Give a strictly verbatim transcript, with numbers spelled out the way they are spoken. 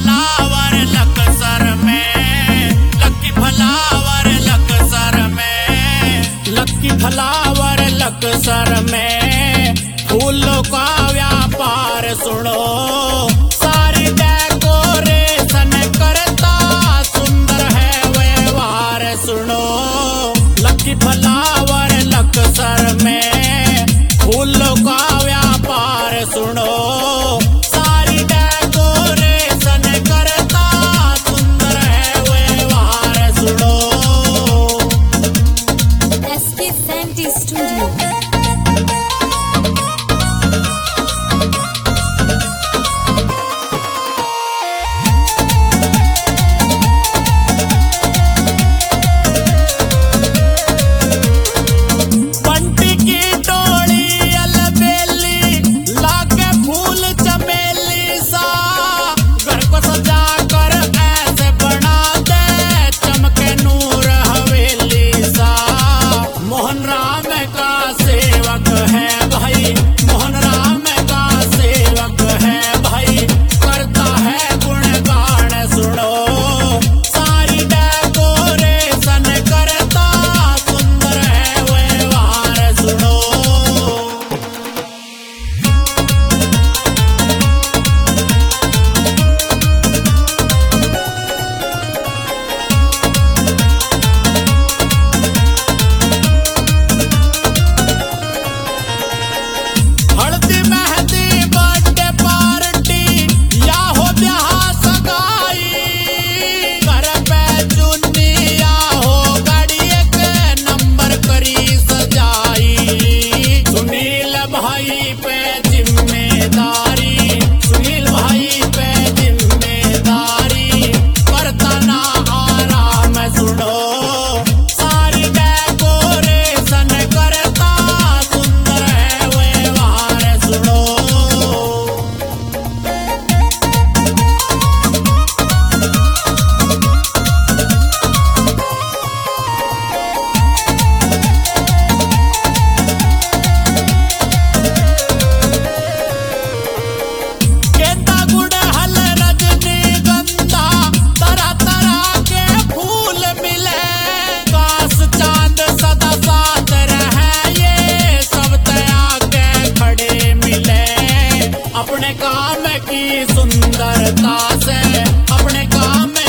Flower Laksar में, Lucky flower Laksar में, Lucky flower Laksar में फूलों का व्यापार सुनो, सारी डेकोरेशन करता सुंदर है व्यवहार सुनो। लक्की फलावर लक्सर में फूलों का व्यापार सुनो, सारी डेकोरेशन करता सुंदर है व्यवहार सुनो। एस के सैंटी स्टूडियो। अपने काम की सुंदरता से, अपने काम